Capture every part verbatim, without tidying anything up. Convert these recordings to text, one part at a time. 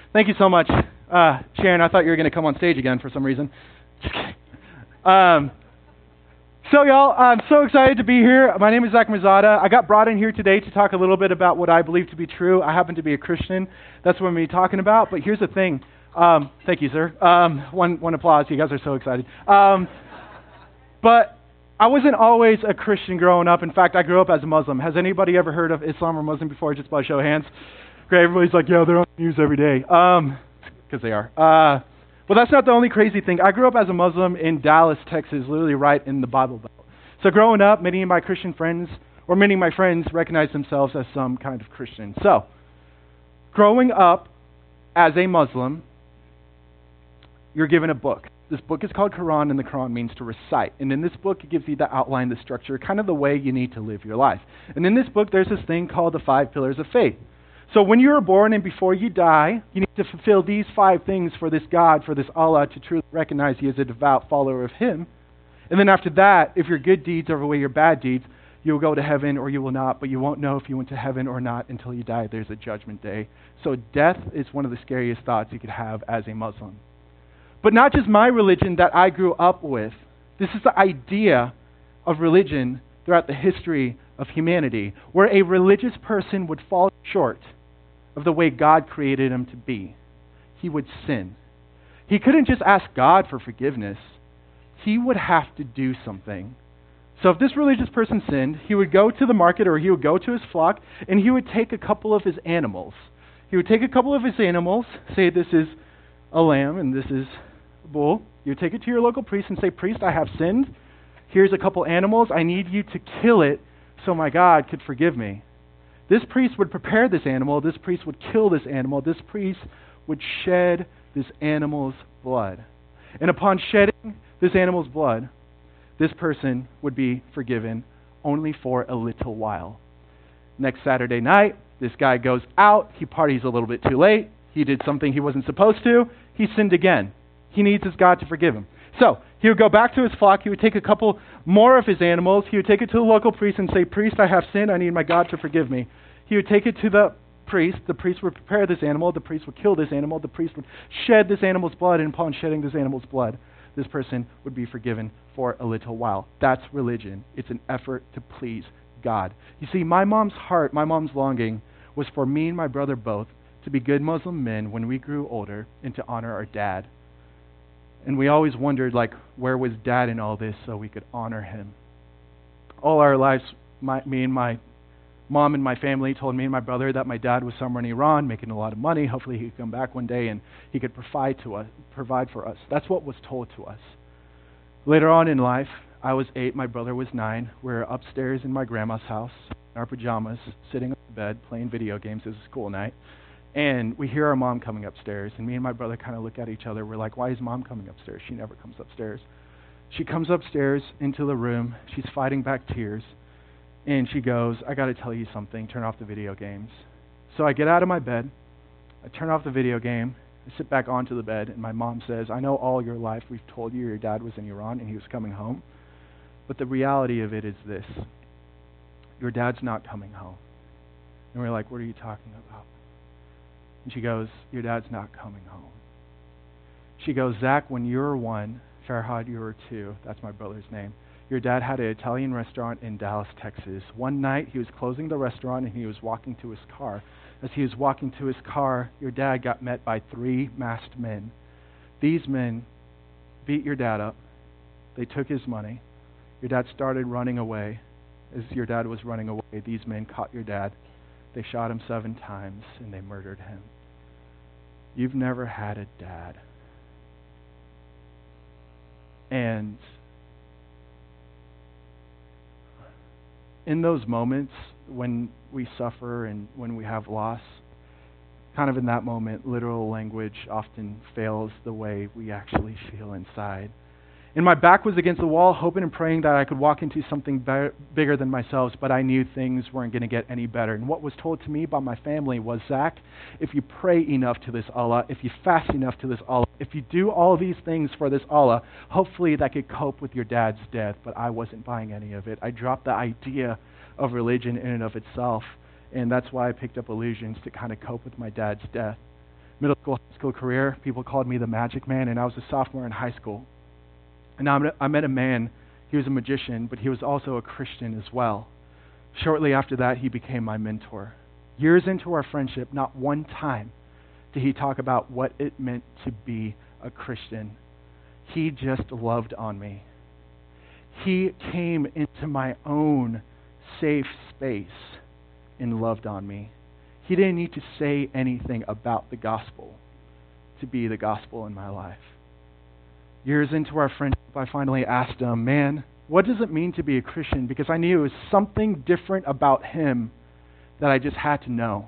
Thank you so much, uh, Sharon. I thought you were going to come on stage again for some reason. Just kidding. Um, so, y'all, I'm so excited to be here. My name is Zach Mazzata. I got brought in here today to talk a little bit about what I believe to be true. I happen to be a Christian. That's what I'm going to be talking about. But here's the thing. Um, thank you, sir. Um, one, one applause. You guys are so excited. Um, but I wasn't always a Christian growing up. In fact, I grew up as a Muslim. Has anybody ever heard of Islam or Muslim before? Just by show of hands. Great. Everybody's like, yeah, they're on the news every day. Um, because they are. Uh, well, that's not the only crazy thing. I grew up as a Muslim in Dallas, Texas, literally right in the Bible Belt. So growing up, many of my Christian friends, or many of my friends, recognize themselves as some kind of Christian. So, growing up as a Muslim, you're given a book. This book is called Quran, and the Quran means to recite. And in this book, it gives you the outline, the structure, kind of the way you need to live your life. And in this book, there's this thing called the five pillars of faith. So when you were born and before you die, you need to fulfill these five things for this God, for this Allah, to truly recognize you as a devout follower of Him. And then after that, if your good deeds overweigh your bad deeds, you will go to heaven or you will not, but you won't know if you went to heaven or not until you die. There's a judgment day. So death is one of the scariest thoughts you could have as a Muslim. But not just my religion that I grew up with. This is the idea of religion throughout the history of humanity, where a religious person would fall short of the way God created him to be. He would sin. He couldn't just ask God for forgiveness. He would have to do something. So if this religious person sinned, he would go to the market or he would go to his flock and he would take a couple of his animals. He would take a couple of his animals, say this is a lamb and this is a bull. You would take it to your local priest and say, priest, I have sinned. Here's a couple animals. I need you to kill it so my God could forgive me. This priest would prepare this animal. This priest would kill this animal. This priest would shed this animal's blood. And upon shedding this animal's blood, this person would be forgiven only for a little while. Next Saturday night, this guy goes out. He parties a little bit too late. He did something he wasn't supposed to. He sinned again. He needs his God to forgive him. So he would go back to his flock. He would take a couple more of his animals. He would take it to the local priest and say, priest, I have sinned. I need my God to forgive me. He would take it to the priest. The priest would prepare this animal. The priest would kill this animal. The priest would shed this animal's blood. And upon shedding this animal's blood, this person would be forgiven for a little while. That's religion. It's an effort to please God. You see, my mom's heart, my mom's longing was for me and my brother both to be good Muslim men when we grew older and to honor our dad. And we always wondered, like, where was Dad in all this so we could honor him? All our lives, my, me and my mom and my family told me and my brother that my dad was somewhere in Iran making a lot of money. Hopefully he could come back one day and he could provide to us, provide for us. That's what was told to us. Later on in life, I was eight, my brother was nine. We were upstairs in my grandma's house, in our pajamas, sitting on the bed, playing video games. It was a school night. And we hear our mom coming upstairs, and me and my brother kind of look at each other. We're like, why is Mom coming upstairs? She never comes upstairs. She comes upstairs into the room. She's fighting back tears, and she goes, I got to tell you something. Turn off the video games. So I get out of my bed. I turn off the video game. I sit back onto the bed, and my mom says, I know all your life we've told you your dad was in Iran and he was coming home, but the reality of it is this. Your dad's not coming home. And we're like, what are you talking about? And she goes, your dad's not coming home. She goes, Zach, when you were one, Farhad, you were two. That's my brother's name. Your dad had an Italian restaurant in Dallas, Texas. One night, he was closing the restaurant and he was walking to his car. As he was walking to his car, your dad got met by three masked men. These men beat your dad up. They took his money. Your dad started running away. As your dad was running away, these men caught your dad. They shot him seven times, and they murdered him. You've never had a dad. And in those moments when we suffer and when we have loss, kind of in that moment, literal language often fails the way we actually feel inside. And my back was against the wall, hoping and praying that I could walk into something be- bigger than myself, but I knew things weren't going to get any better. And what was told to me by my family was, Zach, if you pray enough to this Allah, if you fast enough to this Allah, if you do all these things for this Allah, hopefully that could cope with your dad's death. But I wasn't buying any of it. I dropped the idea of religion in and of itself, and that's why I picked up Illusions to kind of cope with my dad's death. middle school, high school career, people called me the Magic Man, and I was a sophomore in high school. And I met, I met a man, he was a magician, but he was also a Christian as well. Shortly after that, he became my mentor. Years into our friendship, not one time did he talk about what it meant to be a Christian. He just loved on me. He came into my own safe space and loved on me. He didn't need to say anything about the gospel to be the gospel in my life. Years into our friendship, I finally asked him, man, what does it mean to be a Christian? Because I knew it was something different about him that I just had to know.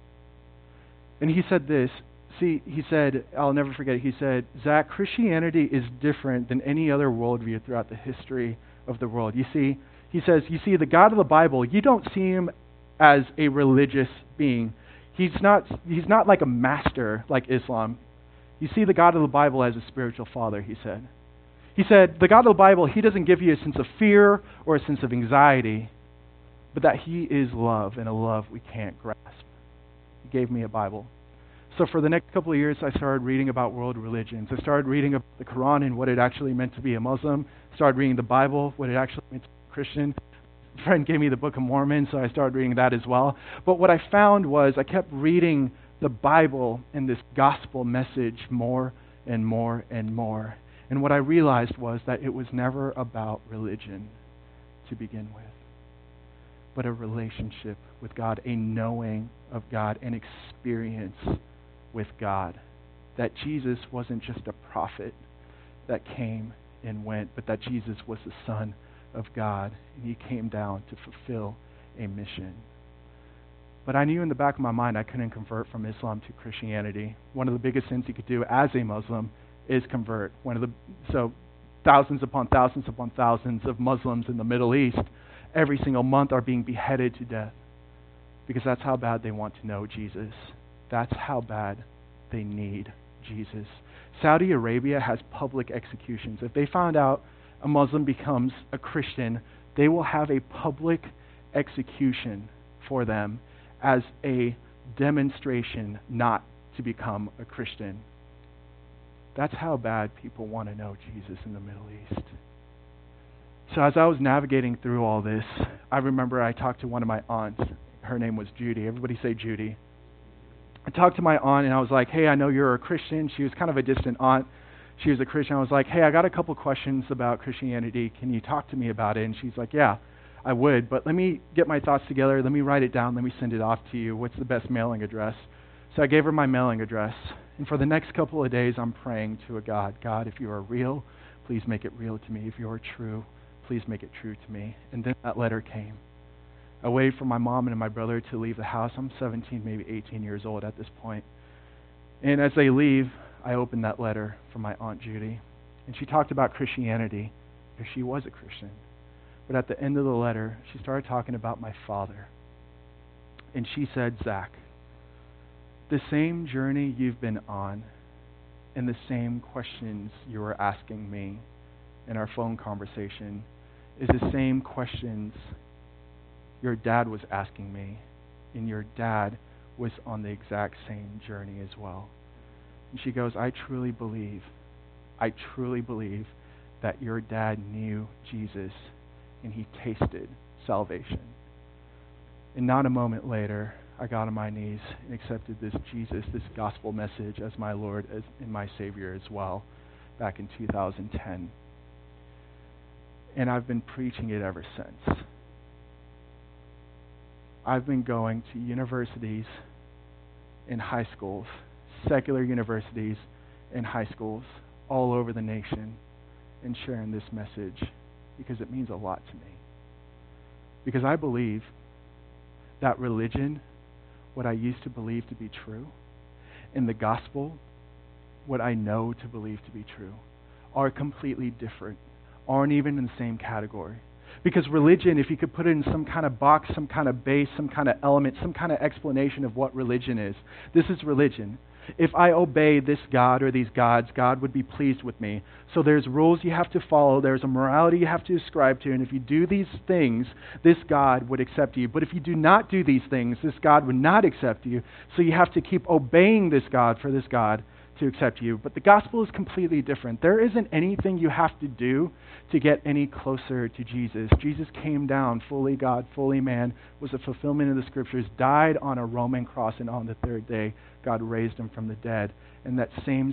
And he said this. See, he said, I'll never forget it. He said, Zach, Christianity is different than any other worldview throughout the history of the world. You see, he says, you see, the God of the Bible, you don't see him as a religious being. He's not, he's not like a master like Islam. You see the God of the Bible as a spiritual father, he said. He said, the God of the Bible, he doesn't give you a sense of fear or a sense of anxiety, but that he is love, and a love we can't grasp. He gave me a Bible. So for the next couple of years, I started reading about world religions. I started reading about the Quran and what it actually meant to be a Muslim. Started reading the Bible, what it actually meant to be a Christian. A friend gave me the Book of Mormon, so I started reading that as well. But what I found was I kept reading the Bible and this gospel message more and more and more. And what I realized was that it was never about religion to begin with, but a relationship with God, a knowing of God, an experience with God. That Jesus wasn't just a prophet that came and went, but that Jesus was the Son of God, and he came down to fulfill a mission. But I knew in the back of my mind I couldn't convert from Islam to Christianity. One of the biggest sins you could do as a Muslim is convert. One of the so thousands upon thousands upon thousands of Muslims in the Middle East every single month are being beheaded to death because that's how bad they want to know Jesus. That's how bad they need Jesus. Saudi Arabia has public executions. If they found out a Muslim becomes a Christian, they will have a public execution for them as a demonstration not to become a Christian. That's how bad people want to know Jesus in the Middle East. So as I was navigating through all this, I remember I talked to one of my aunts. Her name was Judy. Everybody say Judy. I talked to my aunt and I was like, hey, I know you're a Christian. She was kind of a distant aunt. She was a Christian. I was like, hey, I got a couple questions about Christianity. Can you talk to me about it? And she's like, yeah, I would. But let me get my thoughts together. Let me write it down. Let me send it off to you. What's the best mailing address? So I gave her my mailing address. And for the next couple of days, I'm praying to a God. God, if you are real, please make it real to me. If you are true, please make it true to me. And then that letter came. I waited for my mom and my brother to leave the house. I'm seventeen, maybe eighteen years old at this point. And as they leave, I opened that letter from my Aunt Judy. And she talked about Christianity, because she was a Christian. But at the end of the letter, she started talking about my father. And she said, Zach, the same journey you've been on and the same questions you were asking me in our phone conversation is the same questions your dad was asking me, and your dad was on the exact same journey as well. And she goes, I truly believe, I truly believe that your dad knew Jesus and he tasted salvation. And not a moment later, I got on my knees and accepted this Jesus, this gospel message as my Lord as, and my Savior as well, back in two thousand ten. And I've been preaching it ever since. I've been going to universities and high schools, secular universities and high schools all over the nation and sharing this message because it means a lot to me. Because I believe that religion, what I used to believe to be true, and the gospel, what I know to believe to be true, are completely different, aren't even in the same category. Because religion, if you could put it in some kind of box, some kind of base, some kind of element, some kind of explanation of what religion is, this is religion. if I obey this God or these gods, God would be pleased with me. So there's rules you have to follow. There's a morality you have to ascribe to. And if you do these things, this God would accept you. But if you do not do these things, this God would not accept you. So you have to keep obeying this God for this God to accept you. But the gospel is completely different. There isn't anything you have to do to get any closer to Jesus. Jesus came down, fully God, fully man, was a fulfillment of the scriptures, died on a Roman cross, and on the third day, God raised him from the dead. And that same